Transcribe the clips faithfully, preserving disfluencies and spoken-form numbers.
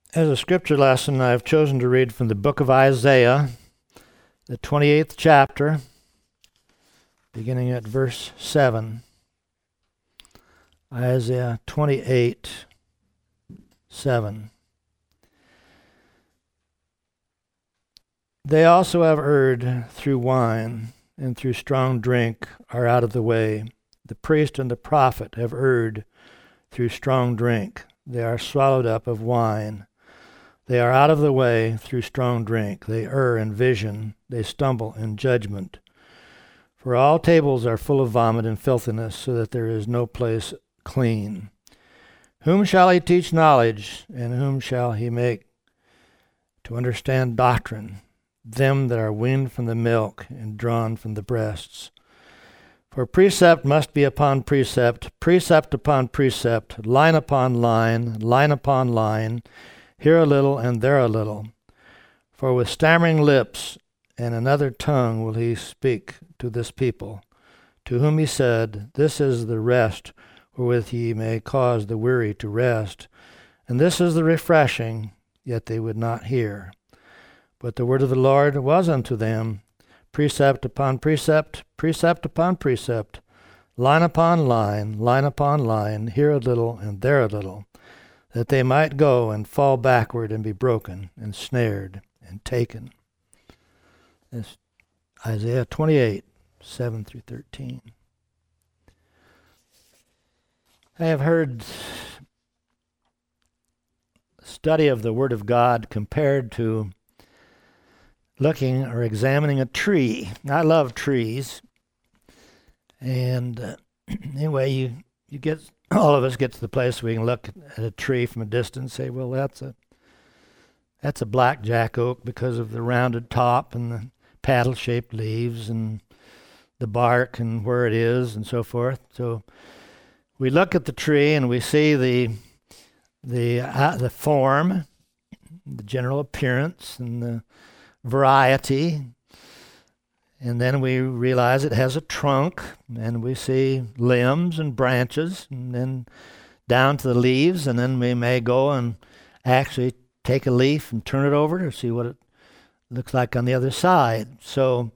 As a scripture lesson, I've chosen to read from the book of Isaiah, the twenty-eighth chapter, beginning at verse seven. Isaiah twenty-eight, seven. They also have erred through wine, and through strong drink are out of the way. The priest and the prophet have erred through strong drink. They are swallowed up of wine. They are out of the way through strong drink. They err in vision. They stumble in judgment. For all tables are full of vomit and filthiness, so that there is no place clean. Whom shall he teach knowledge, and whom shall he make to understand doctrine? Them that are weaned from the milk and drawn from the breasts. For precept must be upon precept, precept upon precept, line upon line, line upon line, here a little and there a little. For with stammering lips and another tongue will he speak to this people, to whom he said, This is the rest wherewith ye may cause the weary to rest, and this is the refreshing, yet they would not hear. But the word of the Lord was unto them, precept upon precept, precept upon precept, line upon line, line upon line, here a little and there a little, that they might go and fall backward and be broken and snared and taken. That's Isaiah twenty-eight, seven through thirteen. I have heard study of the Word of God compared to looking or examining a tree. I love trees. And uh, anyway, you, you get... all of us get to the place where we can look at a tree from a distance and say, well, that's a that's a blackjack oak because of the rounded top and the paddle-shaped leaves and the bark and where it is and so forth. So we look at the tree and we see the the uh, the form, the general appearance, and the variety. And then we realize it has a trunk, and we see limbs and branches, and then down to the leaves, and then we may go and actually take a leaf and turn it over to see what it looks like on the other side. So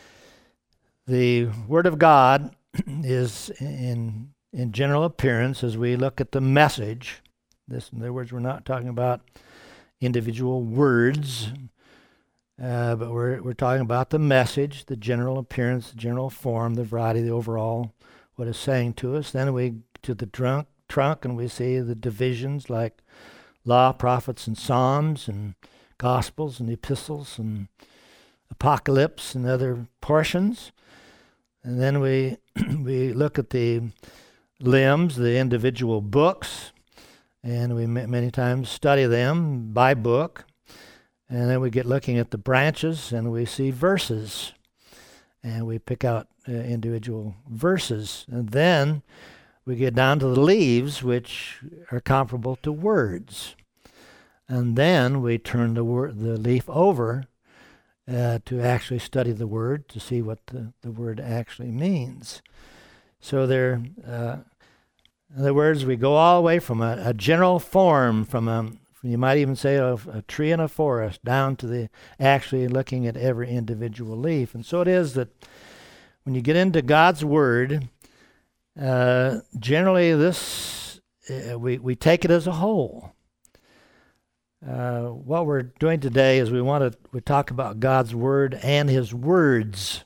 the Word of God is in in general appearance as we look at the message. This, in other words, we're not talking about individual words, Uh, but we're we're talking about the message, the general appearance, the general form, the variety, the overall, what it's saying to us. Then we to the trunk, trunk, and we see the divisions like law, prophets, and psalms, and gospels, and epistles, and apocalypse, and other portions. And then we we look at the limbs, the individual books, and we ma- many times study them by book. And then we get looking at the branches, and we see verses. And we pick out uh, individual verses. And then we get down to the leaves, which are comparable to words. And then we turn the, word, the leaf over uh, to actually study the word, to see what the, the word actually means. So there, uh, in other words, we go all the way from a, a general form, from a you might even say a, a tree in a forest, down to the actually looking at every individual leaf. And so it is that when you get into God's Word, uh, generally this uh, we we take it as a whole. Uh, what we're doing today is we want to we talk about God's Word and His words,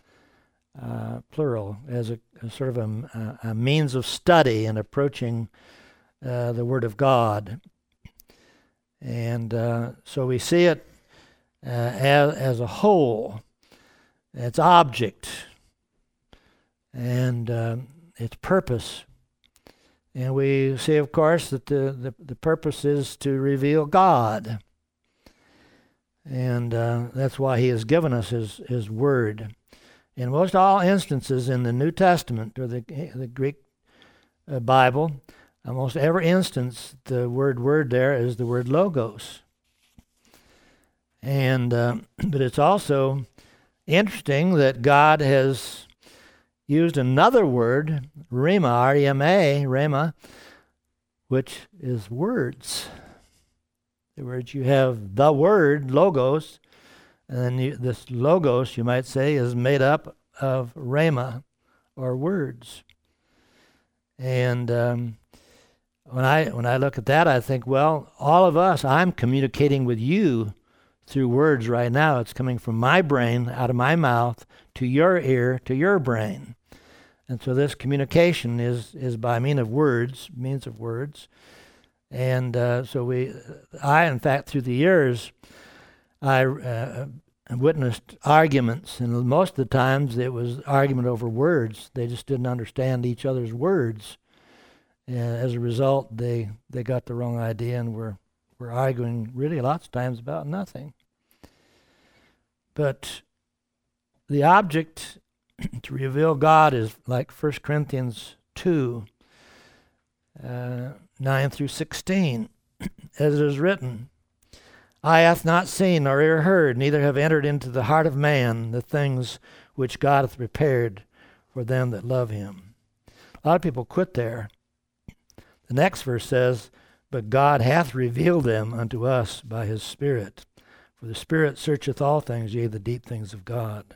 uh, plural, as a, a sort of a, a means of study and approaching uh, the Word of God. And uh, so we see it uh, as, as a whole, its object, and uh, its purpose. And we see, of course, that the, the, the purpose is to reveal God. And uh, that's why He has given us His, His Word. In most all instances in the New Testament, or the, the Greek uh, Bible, almost every instance, the word word there is the word logos. And uh, but it's also interesting that God has used another word, rhema, R E M A, rhema, which is words. In other words, you have the word, logos, and then you, this logos, you might say, is made up of rhema, or words. And um, when I when I look at that, I think, well, all of us, I'm communicating with you through words right now. It's coming from my brain, out of my mouth, to your ear, to your brain. And so this communication is, is by means of words, means of words. And uh, so we, I, in fact, through the years, I uh, witnessed arguments, and most of the times it was argument over words. They just didn't understand each other's words. And as a result, they, they got the wrong idea and were, were arguing really lots of times about nothing. But the object to reveal God is like First Corinthians two, uh, nine through sixteen, as it is written, Eye hath not seen, nor ear heard, neither have entered into the heart of man the things which God hath prepared for them that love him. A lot of people quit there. The next verse says, But God hath revealed them unto us by his Spirit. For the Spirit searcheth all things, yea, the deep things of God.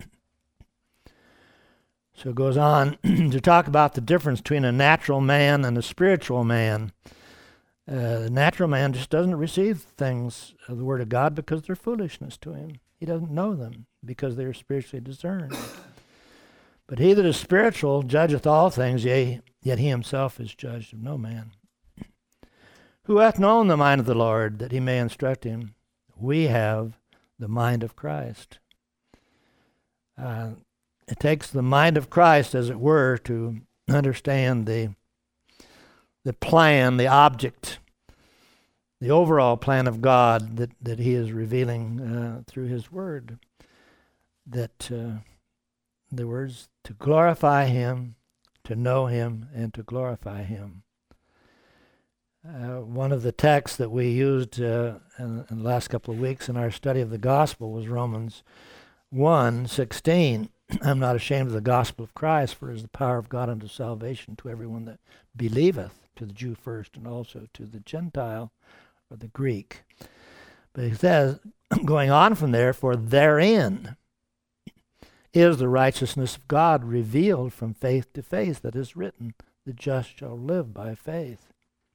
So it goes on to talk about the difference between a natural man and a spiritual man. Uh, the natural man just doesn't receive things of the Word of God because they're foolishness to him. He doesn't know them because they are spiritually discerned. But he that is spiritual judgeth all things, yea, yet he himself is judged of no man. Who hath known the mind of the Lord, that he may instruct him? We have the mind of Christ. Uh, it takes the mind of Christ, as it were, to understand the the plan, the object, the overall plan of God that, that he is revealing uh, through his word. That, uh, the words, to glorify him, to know him, and to glorify him. Uh, one of the texts that we used uh, in, in the last couple of weeks in our study of the gospel was Romans one sixteen. I'm not ashamed of the gospel of Christ, for it is the power of God unto salvation to everyone that believeth, to the Jew first, and also to the Gentile, or the Greek. But he says, going on from there, for therein is the righteousness of God revealed from faith to faith, that is written, the just shall live by faith.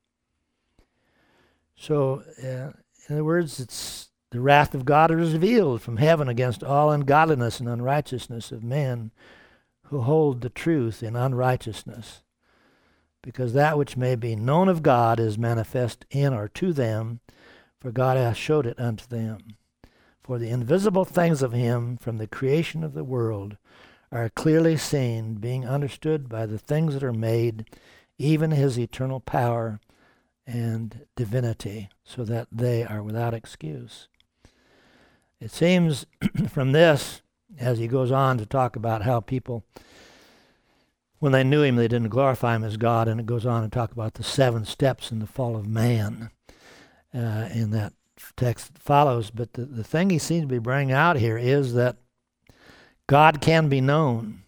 So, uh, in other words, it's the wrath of God is revealed from heaven against all ungodliness and unrighteousness of men who hold the truth in unrighteousness. Because that which may be known of God is manifest in or to them, for God hath showed it unto them. For the invisible things of him from the creation of the world are clearly seen, being understood by the things that are made, even his eternal power and divinity, so that they are without excuse. It seems from this, as he goes on to talk about how people, when they knew him, they didn't glorify him as God, and it goes on to talk about the seven steps in the fall of man uh, in that text that follows. But the, the thing he seems to be bringing out here is that God can be known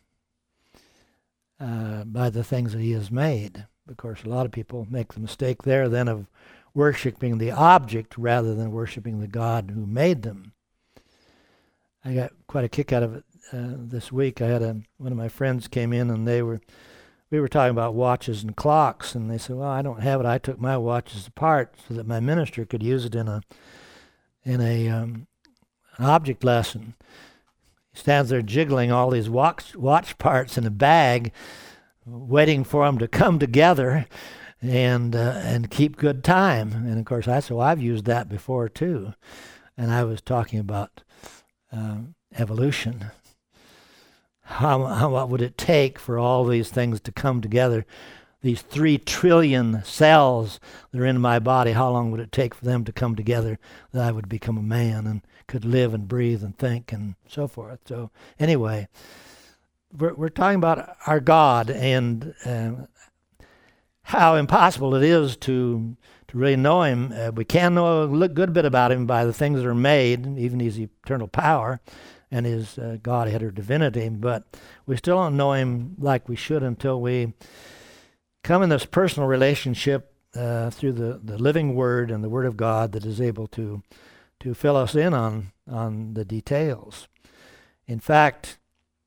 uh, by the things that he has made. Of course, a lot of people make the mistake there then of worshiping the object rather than worshiping the God who made them. I got quite a kick out of it uh, this week. I had a one of my friends came in, and they were we were talking about watches and clocks, and they said, "Well, I don't have it. I took my watches apart so that my minister could use it in a in a um, an object lesson." He stands there jiggling all these watch watch parts in a bag, waiting for them to come together and uh, and keep good time. And of course, I said, "Well, I've used that before too," and I was talking about Um, evolution. How, how what would it take for all these things to come together? These three trillion cells that are in my body, how long would it take for them to come together that I would become a man and could live and breathe and think and so forth? So anyway, we're, we're talking about our God and uh, how impossible it is to to really know him. Uh, we can know a good bit about him by the things that are made, even his eternal power and his uh, Godhead or divinity, but we still don't know him like we should until we come in this personal relationship uh, through the, the living Word and the Word of God that is able to to fill us in on on the details. In fact,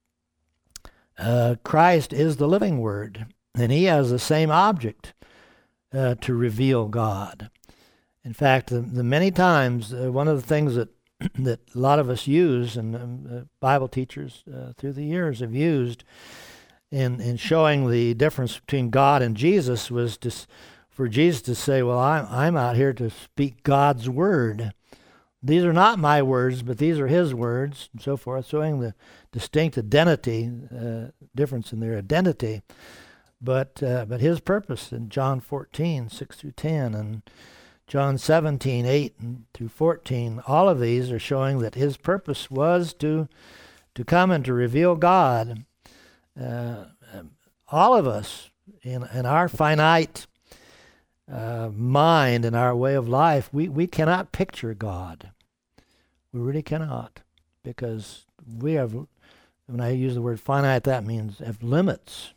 uh, Christ is the living Word, and He has the same object uh, to reveal God. In fact, the, the many times, uh, one of the things that that a lot of us use, and um, uh, Bible teachers uh, through the years have used in in showing the difference between God and Jesus, was to, for Jesus to say, well, I'm, I'm out here to speak God's word. These are not my words, but these are His words, and so forth, showing the distinct identity, uh, difference in their identity, but uh, but His purpose in John fourteen, six through ten, and John seventeen, eight through fourteen, all of these are showing that His purpose was to to come and to reveal God. Uh, all of us, in, in our finite uh, mind and our way of life, we, we cannot picture God. We really cannot, because we have, when I use the word finite, that means have limits.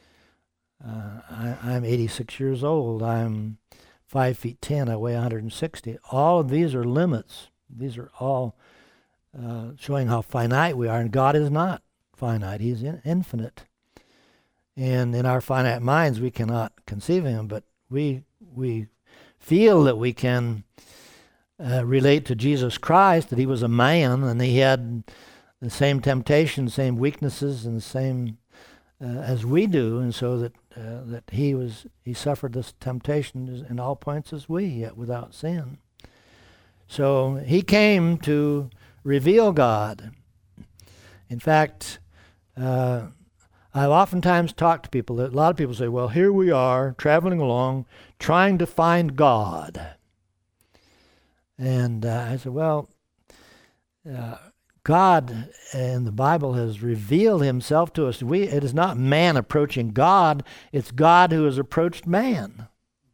Uh, I, I'm eighty-six years old. I'm five feet ten. I weigh one hundred sixty. All of these are limits. These are all uh, showing how finite we are, and God is not finite. He's in, infinite. And in our finite minds, we cannot conceive of Him, but we we feel that we can uh, relate to Jesus Christ, that He was a man, and He had the same temptations, same weaknesses, and the same uh, as we do, and so that uh, that He was He suffered this temptation in all points as we, yet without sin. So He came to reveal God. In fact, Uh, I've oftentimes talked to people, that a lot of people say, well, here we are, traveling along, trying to find God. And uh, I said, well, uh, God in the Bible has revealed Himself to us. We, it is not man approaching God, it's God who has approached man.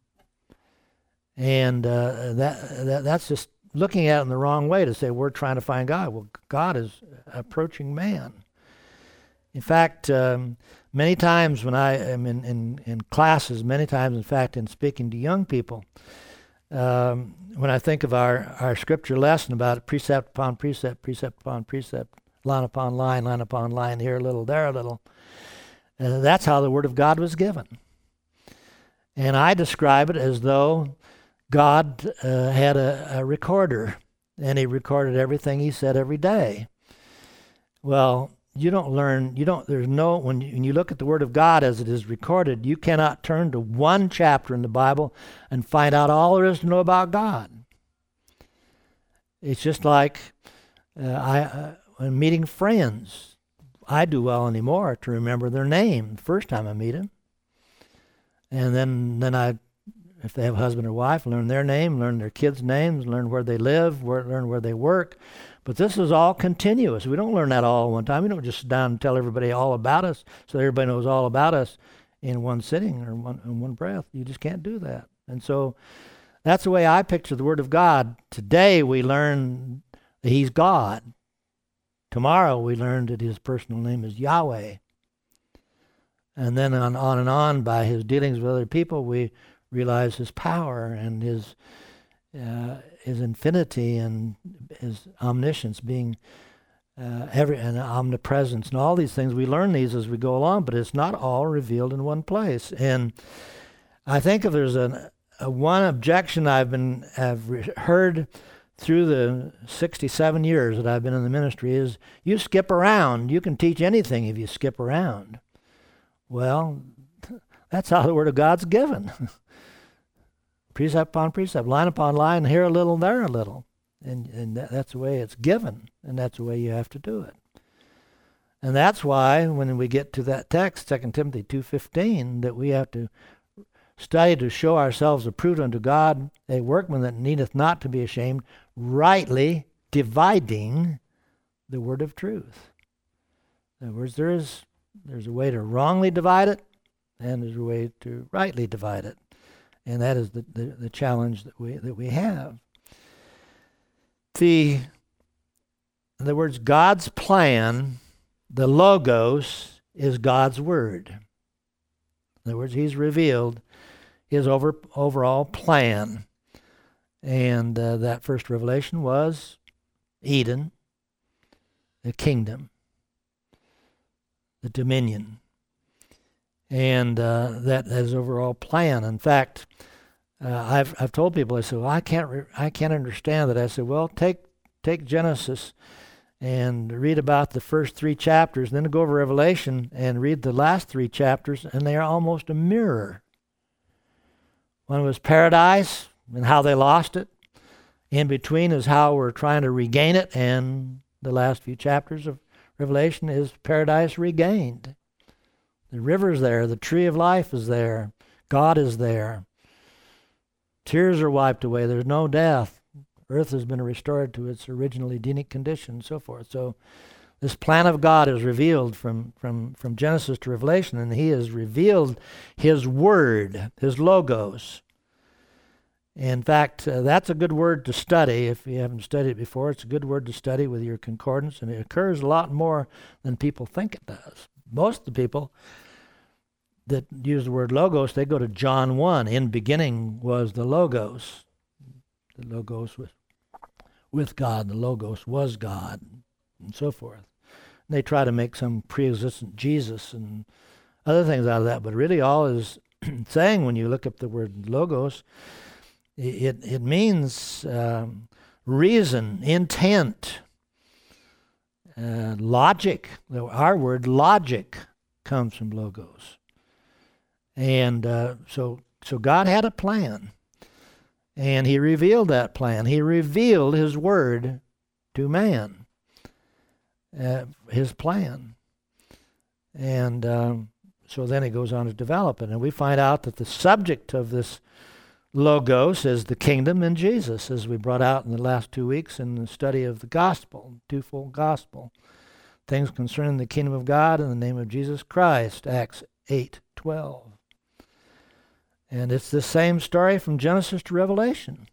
And uh, that, that that's just looking at it in the wrong way to say we're trying to find God. Well, God is approaching man. In fact, um, many times when I am in, in, in classes, many times, in fact, in speaking to young people, um, when I think of our, our scripture lesson about precept upon precept, precept upon precept, line upon line, line upon line, here a little, there a little, uh, that's how the Word of God was given. And I describe it as though God uh, had a, a recorder, and He recorded everything He said every day. Well, you don't learn, you don't, there's no, when you, when you look at the Word of God as it is recorded, you cannot turn to one chapter in the Bible and find out all there is to know about God. It's just like uh, I, uh, when meeting friends, I do well anymore to remember their name the first time I meet them. And then, then I, if they have a husband or wife, learn their name, learn their kids' names, learn where they live, where, learn where they work. But this is all continuous. We don't learn that all at one time. We don't just sit down and tell everybody all about us so everybody knows all about us in one sitting or one, in one breath. You just can't do that. And so that's the way I picture the Word of God. Today we learn that He's God. Tomorrow we learn that His personal name is Yahweh. And then on, on and on, by His dealings with other people, we realize His power and His uh, His infinity and His omniscience, being uh, every and omnipresence and all these things. We learn these as we go along, but it's not all revealed in one place. And I think if there's an, a one objection I've been have re- heard through the sixty-seven years that I've been in the ministry is, you skip around. You can teach anything if you skip around. Well, that's how the Word of God's given. Precept upon precept, line upon line, here a little, there a little. And, and that, that's the way it's given, and that's the way you have to do it. And that's why when we get to that text, Second Timothy two fifteen, that we have to study to show ourselves approved unto God, a workman that needeth not to be ashamed, rightly dividing the word of truth. In other words, there is there's a way to wrongly divide it, and there's a way to rightly divide it. And that is the, the, the challenge that we that we have. The, in other words, God's plan, the Logos, is God's Word. In other words, He's revealed his over, overall plan. And uh, that first revelation was Eden, the kingdom, the dominion. And uh, that his overall plan. In fact, uh, I've I've told people, I said, well, I can't re- I can't understand that. I said, well, take take Genesis and read about the first three chapters, then go over Revelation and read the last three chapters, and they are almost a mirror. One was paradise and how they lost it. In between is how we're trying to regain it, and the last few chapters of Revelation is paradise regained. The river's there, the tree of life is there, God is there. Tears are wiped away, there's no death. Earth has been restored to its original Edenic condition, and so forth. So this plan of God is revealed from, from, from Genesis to Revelation, and he has revealed his word, his logos. In fact, uh, that's a good word to study. If you haven't studied it before, it's a good word to study with your concordance, and it occurs a lot more than people think it does. Most of the people that use the word logos, they go to John one. In beginning was the logos. The logos was with God. The logos was God, and so forth. And they try to make some pre-existent Jesus and other things out of that, but really all is saying when you look up the word logos, it it means um, reason, intent, uh, logic. Our word logic comes from logos. And uh, so so God had a plan. And he revealed that plan. He revealed his word to man, uh, his plan. And um, so then he goes on to develop it. And we find out that the subject of this logos is the kingdom and Jesus, as we brought out in the last two weeks in the study of the gospel, twofold gospel. Things concerning the kingdom of God in the name of Jesus Christ, Acts eight twelve. And it's the same story from Genesis to Revelation.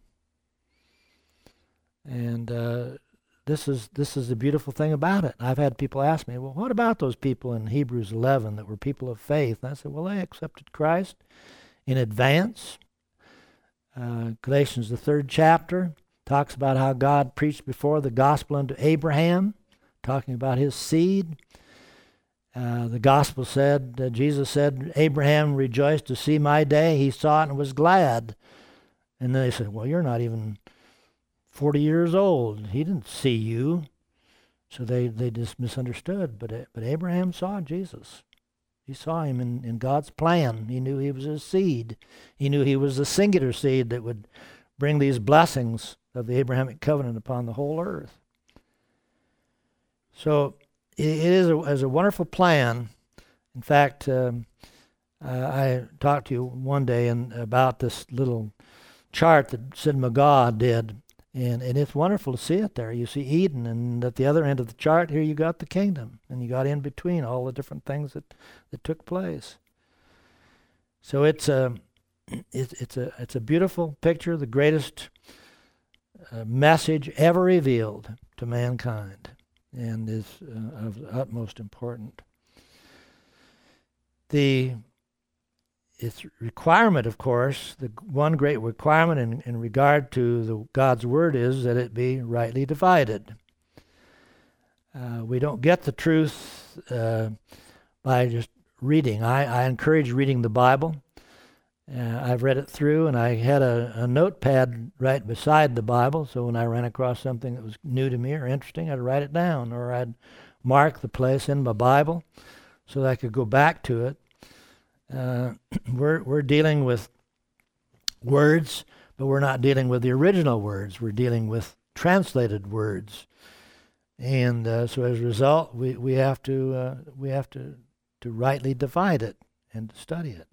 And uh, this is this is the beautiful thing about it. I've had people ask me, well, what about those people in Hebrews eleven that were people of faith? And I said, well, they accepted Christ in advance. Uh, Galatians, the third chapter, talks about how God preached before the gospel unto Abraham, talking about his seed. Uh, the gospel said, uh, Jesus said, Abraham rejoiced to see my day. He saw it and was glad. And then they said, well, you're not even forty years old. He didn't see you. So they, they just misunderstood. But, but Abraham saw Jesus. He saw him in, in God's plan. He knew he was his seed. He knew he was the singular seed that would bring these blessings of the Abrahamic covenant upon the whole earth. So it is a, is a wonderful plan. In fact, um, uh, I talked to you one day in, about this little chart that Sid McGaw did, and, and it's wonderful to see it there. You see Eden, and at the other end of the chart here you got the kingdom, and you got in between all the different things that, that took place. So it's a it, it's a it's a beautiful picture, the greatest uh, message ever revealed to mankind, and is uh, of the utmost importance. The its requirement, of course, the one great requirement in, in regard to the God's Word is that it be rightly divided. Uh, we don't get the truth uh, by just reading. I, I encourage reading the Bible. Uh, I've read it through, and I had a, a notepad right beside the Bible, so when I ran across something that was new to me or interesting, I'd write it down, or I'd mark the place in my Bible so that I could go back to it. Uh, we're we're dealing with words, but we're not dealing with the original words. We're dealing with translated words, and uh, so as a result, we we have to uh, we have to to rightly divide it and to study it.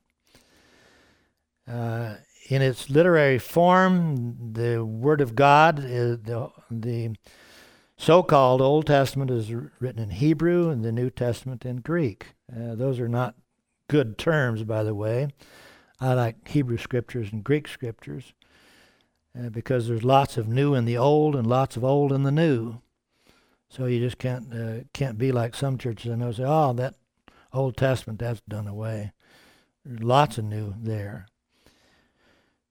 Uh, in its literary form, the Word of God is the the so-called Old Testament is written in Hebrew, and the New Testament in Greek. Uh, those are not good terms, by the way. I like Hebrew scriptures and Greek scriptures uh, because there's lots of new in the old and lots of old in the new. So you just can't uh, can't be like some churches I know say, oh, that Old Testament, that's done away. There's lots of new there.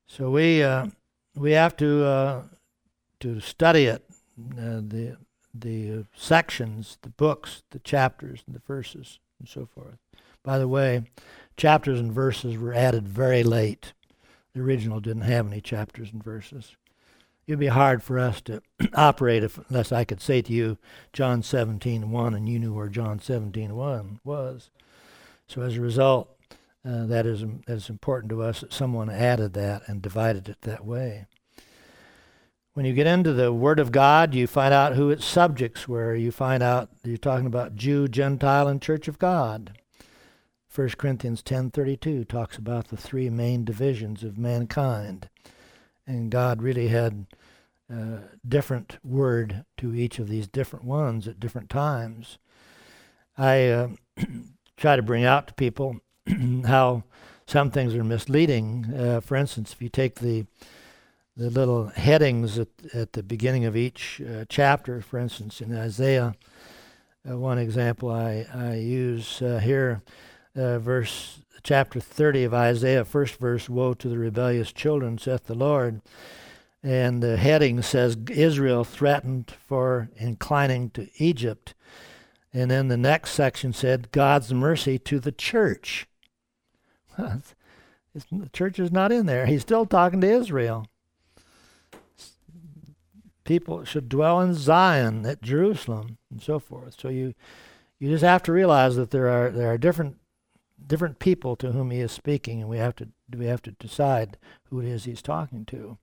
So we uh, we have to uh, to study it, uh, the the uh, sections, the books, the chapters, and the verses, and so forth. By the way, chapters and verses were added very late. The original didn't have any chapters and verses. It would be hard for us to operate if, unless I could say to you John seventeen one and you knew where John seventeen one was. So as a result, uh, that is that is important to us that someone added that and divided it that way. When you get into the Word of God, you find out who its subjects were. You find out you're talking about Jew, Gentile, and Church of God. First Corinthians ten thirty-two talks about the three main divisions of mankind. And God really had a different word to each of these different ones at different times. I uh, try to bring out to people how some things are misleading. Uh, for instance, if you take the the little headings at, at the beginning of each uh, chapter, for instance, in Isaiah, uh, one example I, I use uh, here, uh, verse chapter thirty of Isaiah, first verse, "Woe to the rebellious children, saith the Lord." And the heading says, Israel threatened for inclining to Egypt. And then the next section said, God's mercy to the church. The church is not in there. He's still talking to Israel. People should dwell in Zion, at Jerusalem, and so forth. So you you just have to realize that there are there are different different people to whom he is speaking, and we have to we have to decide who it is he's talking to.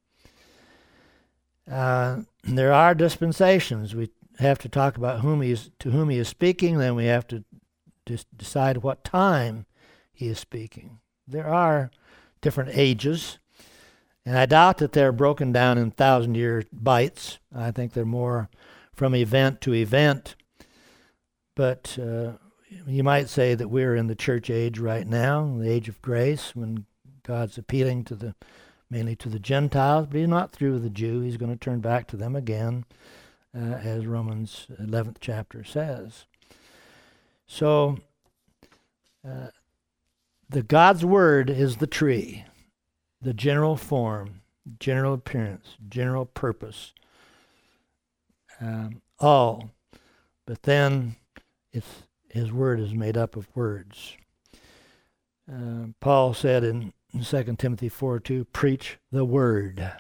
Uh, there are dispensations. We have to talk about whom he is, to whom he is speaking. Then we have to dis- decide what time he is speaking. There are different ages, and I doubt that they're broken down in thousand-year bites. I think they're more from event to event. But uh, you might say that we're in the church age right now, the age of grace, when God's appealing to the mainly to the Gentiles, but he's not through with the Jew. He's going to turn back to them again, uh, as Romans eleventh chapter says. So, uh, the God's Word is the tree, the general form, general appearance, general purpose, um, all. But then it's, his Word is made up of words. Uh, Paul said in In Second Timothy four two, preach the word.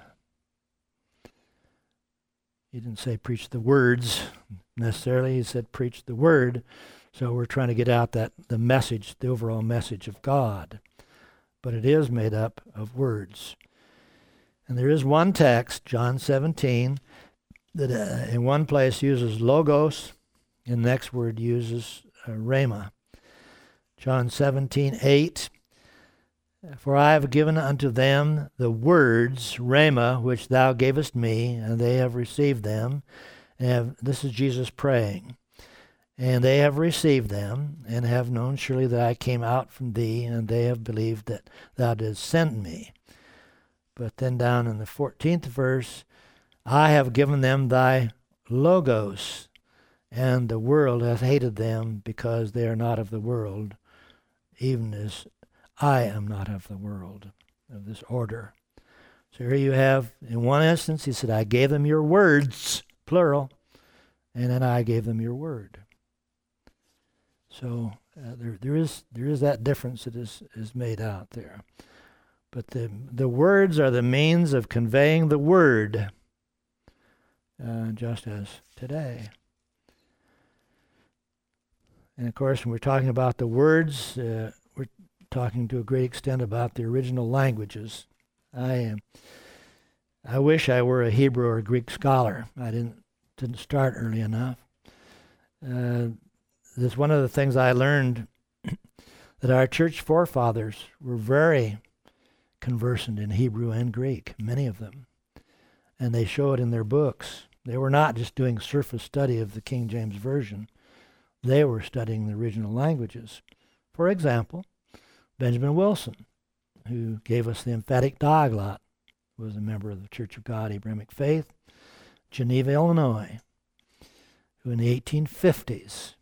He didn't say preach the words necessarily. He said preach the word. So we're trying to get out that the message, the overall message of God. But it is made up of words. And there is one text, John seventeen, that uh, in one place uses logos, and the next word uses uh, rhema. John seventeen eight. For I have given unto them the words, rhema, which thou gavest me, and they have received them. And have, this is Jesus praying. And they have received them, and have known surely that I came out from thee, and they have believed that thou didst send me. But then down in the fourteenth verse, I have given them thy logos, and the world hath hated them, because they are not of the world, even as I am not of the world, of this order. So here you have, in one instance, he said, I gave them your words, plural, and then I gave them your word. So uh, there, there is there is that difference that is, is made out there. But the the words are the means of conveying the word, uh, just as today. And of course, when we're talking about the words, uh, we're talking to a great extent about the original languages. I uh, I wish I were a Hebrew or Greek scholar. I didn't didn't start early enough. Uh, that's one of the things I learned, that our church forefathers were very conversant in Hebrew and Greek, many of them. And they show it in their books. They were not just doing surface study of the King James Version. They were studying the original languages. For example, Benjamin Wilson, who gave us the emphatic diaglot, was a member of the Church of God Abrahamic Faith, Geneva, Illinois, who in the eighteen fifties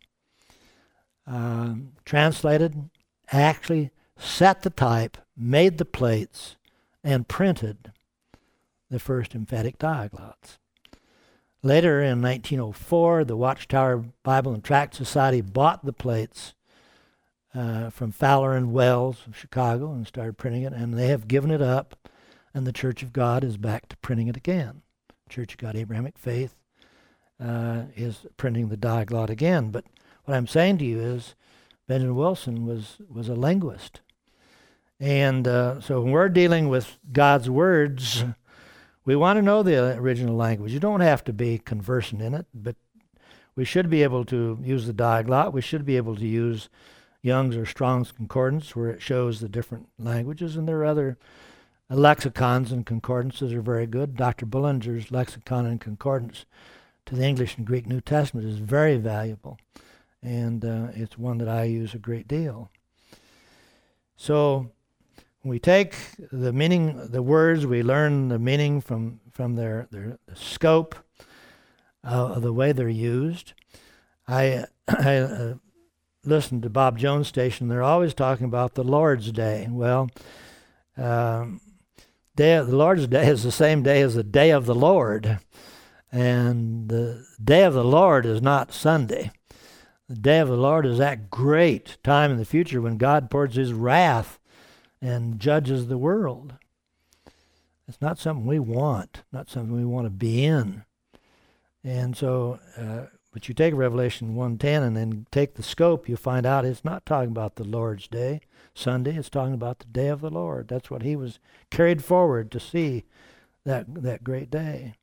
um, translated, actually set the type, made the plates, and printed the first emphatic diaglots. Later, in nineteen oh four, the Watchtower Bible and Tract Society bought the plates uh, from Fowler and Wells of Chicago and started printing it, and they have given it up, and the Church of God is back to printing it again. Church of God Abrahamic Faith uh, is printing the diaglot again. But what I'm saying to you is Benjamin Wilson was, was a linguist. And uh, so when we're dealing with God's words, we want to know the original language. You don't have to be conversant in it, but we should be able to use the diaglot. We should be able to use Young's or Strong's Concordance, where it shows the different languages, and there are other uh, lexicons and concordances are very good. Doctor Bullinger's Lexicon and Concordance to the English and Greek New Testament is very valuable, and uh, it's one that I use a great deal. So when we take the meaning, the words, we learn the meaning from, from their, their the scope uh, of the way they're used. I, I uh, listened to Bob Jones' station. They're always talking about the Lord's Day. Well, um, day of, the Lord's Day is the same day as the Day of the Lord. And the Day of the Lord is not Sunday. The Day of the Lord is that great time in the future when God pours his wrath and judges the world. It's not something we want, not something we want to be in. And so, uh, but you take Revelation one ten and then take the scope, you find out it's not talking about the Lord's Day, Sunday, it's talking about the day of the Lord. That's what he was carried forward to see, that, that great day.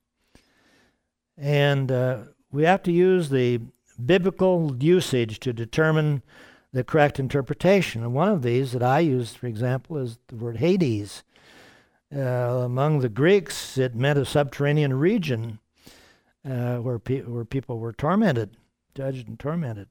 And uh, we have to use the biblical usage to determine the correct interpretation. And one of these that I use, for example, is the word Hades. Uh, among the Greeks, it meant a subterranean region uh, where, pe- where people were tormented, judged and tormented.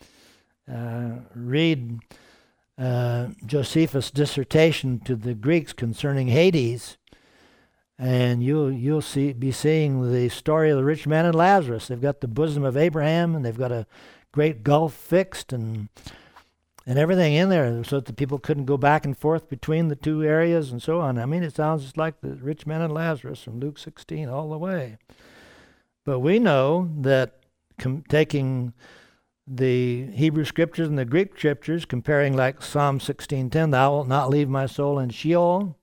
Uh, read uh, Josephus' dissertation to the Greeks concerning Hades, and you'll, you'll see, be seeing the story of the rich man and Lazarus. They've got the bosom of Abraham, and they've got a great gulf fixed, and and everything in there so that the people couldn't go back and forth between the two areas and so on. I mean, it sounds just like the rich man and Lazarus from Luke sixteen all the way. But we know that com- taking the Hebrew scriptures and the Greek scriptures, comparing like Psalm sixteen ten, thou wilt not leave my soul in Sheol,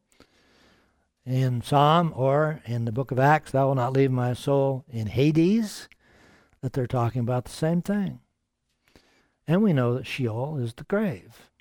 in Psalm, or in the book of Acts, thou wilt not leave my soul in Hades, that they're talking about the same thing. And we know that Sheol is the grave.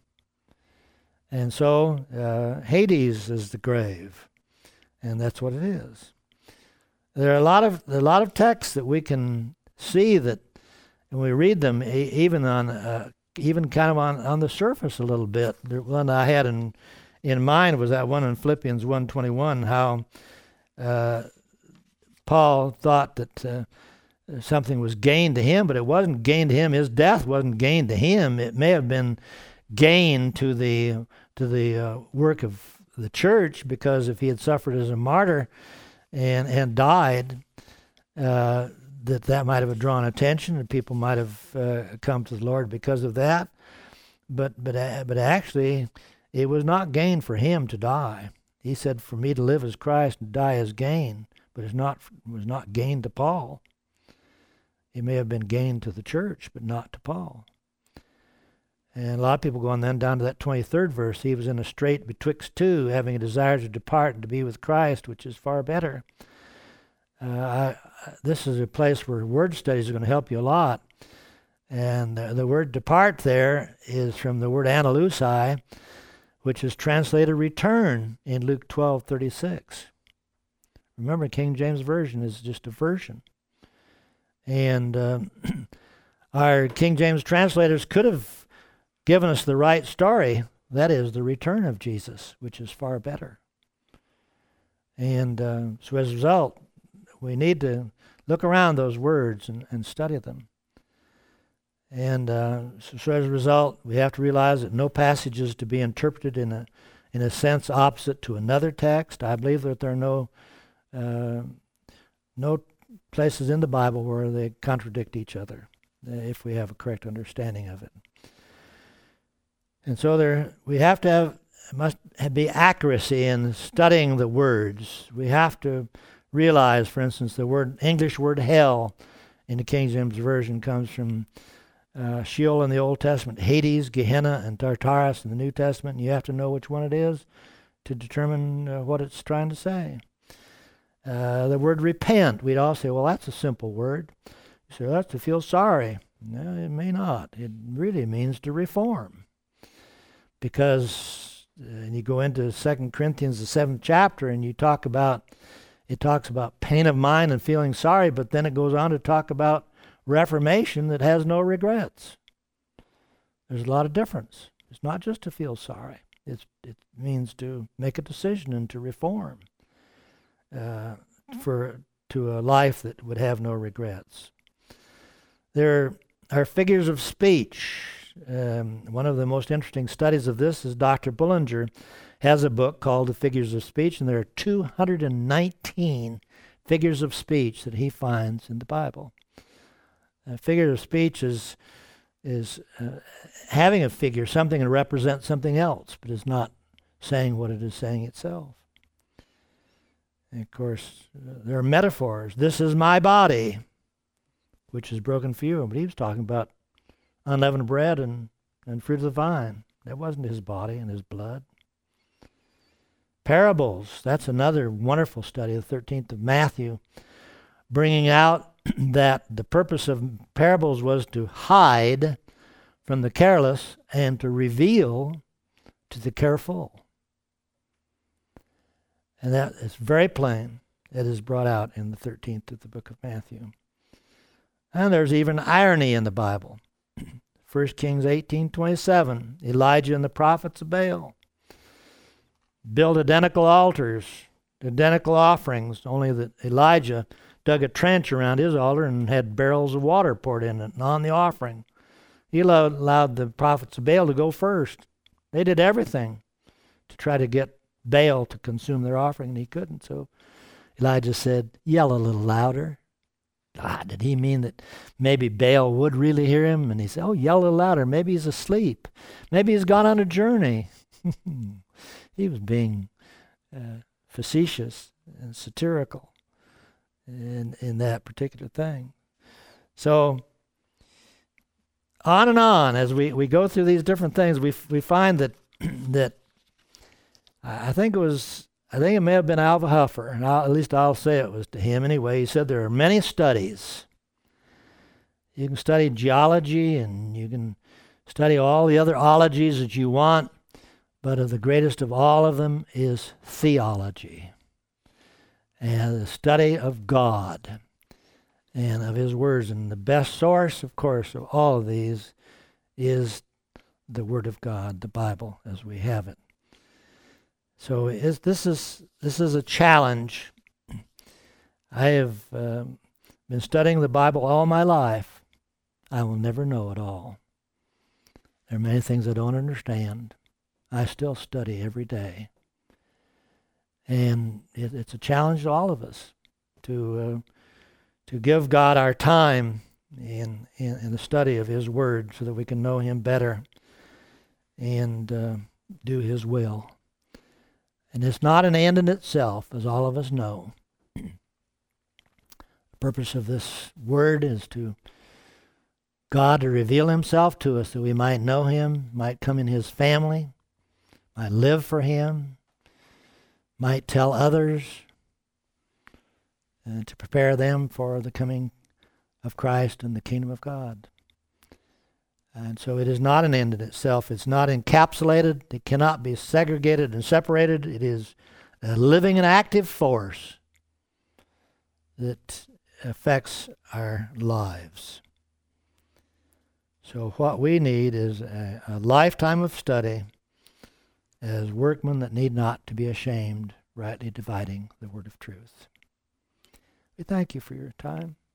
And so uh, Hades is the grave. And that's what it is. There are a lot of there are a lot of texts that we can see that when we read them, e- even on uh, even kind of on, on the surface a little bit. The one I had in in mind was that one in Philippians one twenty-one, how uh, Paul thought that uh, something was gained to him, but it wasn't gained to him. His death wasn't gained to him. It may have been gain to the to the uh, work of the church, because if he had suffered as a martyr and and died, uh, that that might have drawn attention, and people might have uh, come to the Lord because of that. But but uh, but actually, it was not gain for him to die. He said, "For me to live as Christ and die as gain." But it's not it was not gain to Paul. It may have been gain to the church, but not to Paul. And a lot of people go on then down to that twenty-third verse. He was in a strait betwixt two, having a desire to depart and to be with Christ, which is far better. Uh, I, this is a place where word studies are going to help you a lot. And uh, the word depart there is from the word analusai, which is translated return in Luke twelve thirty-six. Remember, King James Version is just a version. And uh, our King James translators could have given us the right story, that is, the return of Jesus, which is far better. And uh, so as a result, we need to look around those words and, and study them. And uh, so, so as a result, we have to realize that no passage is to be interpreted in a in a sense opposite to another text. I believe that there are no uh, no places in the Bible where they contradict each other, if we have a correct understanding of it. And so there, we have to have must be accuracy in studying the words. We have to realize, for instance, the word English word hell in the King James Version comes from uh, Sheol in the Old Testament, Hades, Gehenna, and Tartarus in the New Testament. And you have to know which one it is to determine uh, what it's trying to say. Uh, the word repent, we'd all say, well, that's a simple word. You say, well, that's to feel sorry. No, it may not. It really means to reform. Because uh, you go into Second Corinthians, the seventh chapter, and you talk about, it talks about pain of mind and feeling sorry, but then it goes on to talk about reformation that has no regrets. There's a lot of difference. It's not just to feel sorry. It's, it means to make a decision and to reform uh, for to a life that would have no regrets. There are figures of speech. Um, one of the most interesting studies of this is Doctor Bullinger has a book called The Figures of Speech, and there are two hundred nineteen figures of speech that he finds in the Bible. A figure of speech is is uh, having a figure, something that represents something else, but is not saying what it is saying itself. And of course, uh, there are metaphors. This is my body, which is broken for you. But he was talking about unleavened bread and, and fruit of the vine. That wasn't his body and his blood. Parables, that's another wonderful study, the thirteenth of Matthew, bringing out that the purpose of parables was to hide from the careless and to reveal to the careful. And that is very plain. It is brought out in the thirteenth of the book of Matthew. And there's even irony in the Bible. First Kings eighteen twenty-seven, Elijah and the prophets of Baal built identical altars, identical offerings, only that Elijah dug a trench around his altar and had barrels of water poured in it and on the offering. He allowed, allowed the prophets of Baal to go first. They did everything to try to get Baal to consume their offering, and he couldn't. So Elijah said, yell a little louder. Ah, did he mean that maybe Baal would really hear him? And he said, oh, yell a little louder. Maybe he's asleep. Maybe he's gone on a journey. He was being uh, facetious and satirical in, in that particular thing. So on and on, as we, we go through these different things, we we find that that I think it was I think it may have been Alva Huffer, and I'll, at least I'll say it was to him anyway. He said there are many studies. You can study geology and you can study all the other ologies that you want, but of the greatest of all of them is theology and the study of God and of His words. And the best source, of course, of all of these is the Word of God, the Bible, as we have it. So is, this is this is a challenge. I have uh, been studying the Bible all my life. I will never know it all. There are many things I don't understand. I still study every day. And it, it's a challenge to all of us to uh, to give God our time in, in, in the study of His Word so that we can know Him better and uh, do His will. And it's not an end in itself, as all of us know. The purpose of this Word is to God to reveal Himself to us that we might know Him, might come in His family, might live for Him, might tell others, and to prepare them for the coming of Christ and the kingdom of God. And so it is not an end in itself. It's not encapsulated. It cannot be segregated and separated. It is a living and active force that affects our lives. So what we need is a, a lifetime of study as workmen that need not to be ashamed, rightly dividing the word of truth. We thank you for your time.